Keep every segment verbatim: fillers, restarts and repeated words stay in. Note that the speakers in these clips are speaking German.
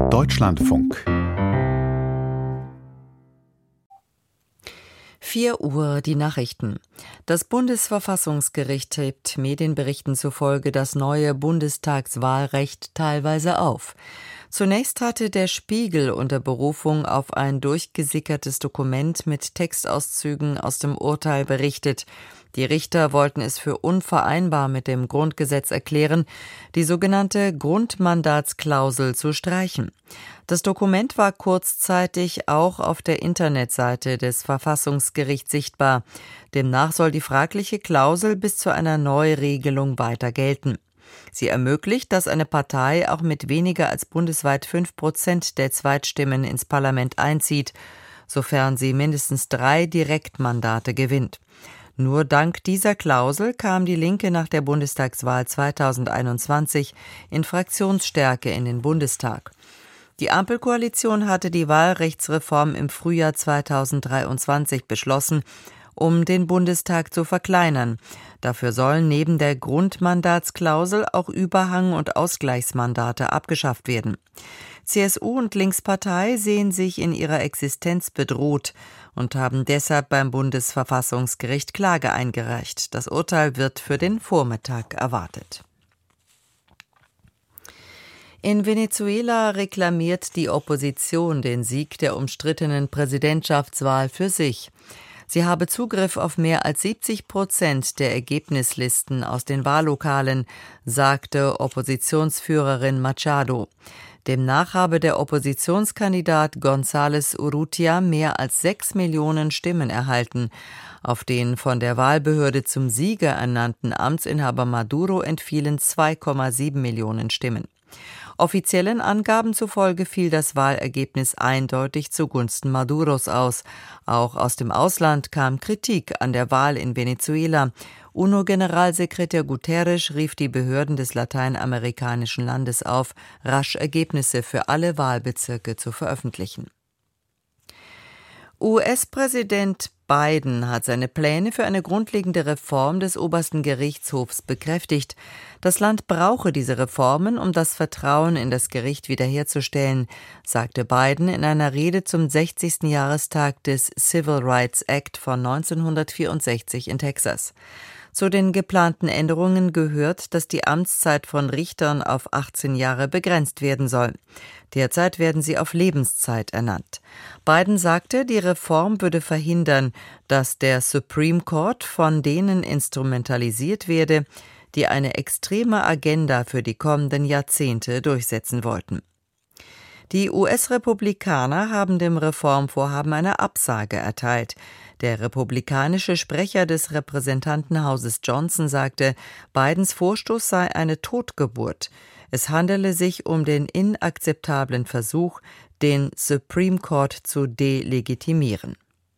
Deutschlandfunk. vier Uhr, die Nachrichten. Das Bundesverfassungsgericht hebt Medienberichten zufolge das neue Bundestagswahlrecht teilweise auf. Zunächst hatte der Spiegel unter Berufung auf ein durchgesickertes Dokument mit Textauszügen aus dem Urteil berichtet. Die Richter wollten es für unvereinbar mit dem Grundgesetz erklären, die sogenannte Grundmandatsklausel zu streichen. Das Dokument war kurzzeitig auch auf der Internetseite des Verfassungsgerichts sichtbar. Demnach soll die fragliche Klausel bis zu einer Neuregelung weiter gelten. Sie ermöglicht, dass eine Partei auch mit weniger als bundesweit fünf Prozent der Zweitstimmen ins Parlament einzieht, sofern sie mindestens drei Direktmandate gewinnt. Nur dank dieser Klausel kam die Linke nach der Bundestagswahl zweitausendeinundzwanzig in Fraktionsstärke in den Bundestag. Die Ampelkoalition hatte die Wahlrechtsreform im Frühjahr zweitausenddreiundzwanzig beschlossen, um den Bundestag zu verkleinern. Dafür sollen neben der Grundmandatsklausel auch Überhang- und Ausgleichsmandate abgeschafft werden. C S U und Linkspartei sehen sich in ihrer Existenz bedroht und haben deshalb beim Bundesverfassungsgericht Klage eingereicht. Das Urteil wird für den Vormittag erwartet. In Venezuela reklamiert die Opposition den Sieg der umstrittenen Präsidentschaftswahl für sich. Sie habe Zugriff auf mehr als siebzig Prozent der Ergebnislisten aus den Wahllokalen, sagte Oppositionsführerin Machado. Demnach habe der Oppositionskandidat González Urrutia mehr als sechs Millionen Stimmen erhalten. Auf den von der Wahlbehörde zum Sieger ernannten Amtsinhaber Maduro entfielen zwei Komma sieben Millionen Stimmen. Offiziellen Angaben zufolge fiel das Wahlergebnis eindeutig zugunsten Maduros aus. Auch aus dem Ausland kam Kritik an der Wahl in Venezuela. UNO-Generalsekretär Guterres rief die Behörden des lateinamerikanischen Landes auf, rasch Ergebnisse für alle Wahlbezirke zu veröffentlichen. U S-Präsident Biden hat seine Pläne für eine grundlegende Reform des obersten Gerichtshofs bekräftigt. Das Land brauche diese Reformen, um das Vertrauen in das Gericht wiederherzustellen, sagte Biden in einer Rede zum sechzigsten Jahrestag des Civil Rights Act von neunzehnhundertvierundsechzig in Texas. Zu den geplanten Änderungen gehört, dass die Amtszeit von Richtern auf achtzehn Jahre begrenzt werden soll. Derzeit werden sie auf Lebenszeit ernannt. Biden sagte, die Reform würde verhindern, dass der Supreme Court von denen instrumentalisiert werde, die eine extreme Agenda für die kommenden Jahrzehnte durchsetzen wollten. Die U S-Republikaner haben dem Reformvorhaben eine Absage erteilt. Der republikanische Sprecher des Repräsentantenhauses Johnson sagte, Bidens Vorstoß sei eine Totgeburt. Es handele sich um den inakzeptablen Versuch, den Supreme Court zu delegitimieren.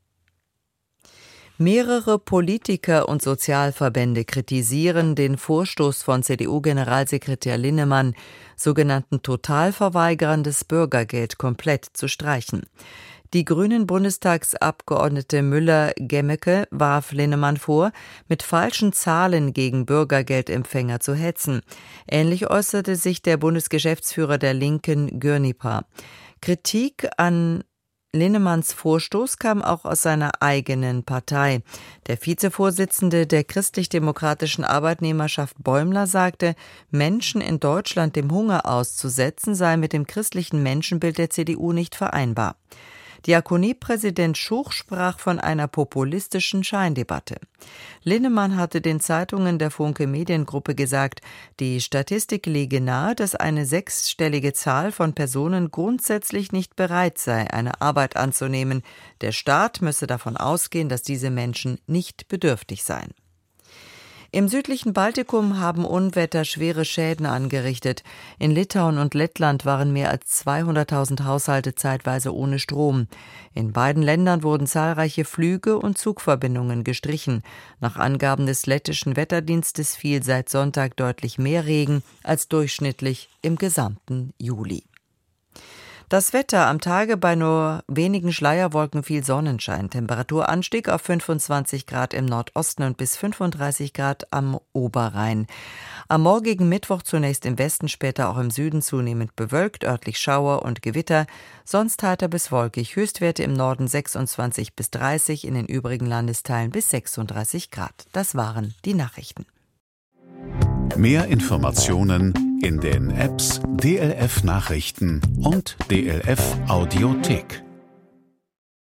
Mehrere Politiker und Sozialverbände kritisieren den Vorstoß von C D U-Generalsekretär Linnemann, sogenannten Totalverweigerern des Bürgergeld komplett zu streichen. Die grünen Bundestagsabgeordnete Müller-Gemmeke warf Linnemann vor, mit falschen Zahlen gegen Bürgergeldempfänger zu hetzen. Ähnlich äußerte sich der Bundesgeschäftsführer der Linken, Gürnipa. Kritik an Linnemanns Vorstoß kam auch aus seiner eigenen Partei. Der Vizevorsitzende der christlich-demokratischen Arbeitnehmerschaft Bäumler sagte, Menschen in Deutschland dem Hunger auszusetzen, sei mit dem christlichen Menschenbild der C D U nicht vereinbar. Diakoniepräsident Schuch sprach von einer populistischen Scheindebatte. Linnemann hatte den Zeitungen der Funke Mediengruppe gesagt, die Statistik lege nahe, dass eine sechsstellige Zahl von Personen grundsätzlich nicht bereit sei, eine Arbeit anzunehmen. Der Staat müsse davon ausgehen, dass diese Menschen nicht bedürftig seien. Im südlichen Baltikum haben Unwetter schwere Schäden angerichtet. In Litauen und Lettland waren mehr als zweihunderttausend Haushalte zeitweise ohne Strom. In beiden Ländern wurden zahlreiche Flüge und Zugverbindungen gestrichen. Nach Angaben des lettischen Wetterdienstes fiel seit Sonntag deutlich mehr Regen als durchschnittlich im gesamten Juli. Das Wetter: am Tage bei nur wenigen Schleierwolken viel Sonnenschein. Temperaturanstieg auf fünfundzwanzig Grad im Nordosten und bis fünfunddreißig Grad am Oberrhein. Am morgigen Mittwoch zunächst im Westen, später auch im Süden zunehmend bewölkt, örtlich Schauer und Gewitter, sonst heiter bis wolkig. Höchstwerte im Norden sechsundzwanzig bis dreißig, in den übrigen Landesteilen bis sechsunddreißig Grad. Das waren die Nachrichten. Mehr Informationen in den Apps D L F Nachrichten und D L F Audiothek.